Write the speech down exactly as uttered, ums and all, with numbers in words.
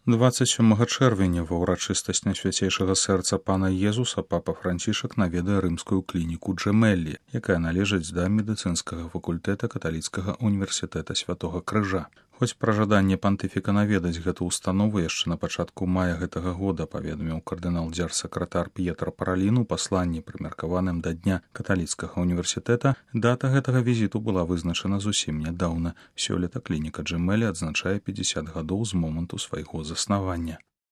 дваццаць сёмага чэрвеня ва ўрачыстасць Найсвяцейшага сэрца пана Езуса папа Францішак наведае рымскую клініку Джэмеллі, якая належыць да медыцынскага факультэта каталіцкага універсітэта Святога Крыжа. Хоць пра жаданне пантыфіка наведаць гэту установу яшчэ на пачатку мая гэтага года паведаміў кардынал-дзярсакратар П'етра Паралін у пасланні, прымеркаваным да дня каталіцкага універсітэта, дата гэтага візіту была вызначана зусім нядаўна. Сёлета клініка Джэмеллі адзначае пяцьдзясят гадоў з моманту свайго заснавання.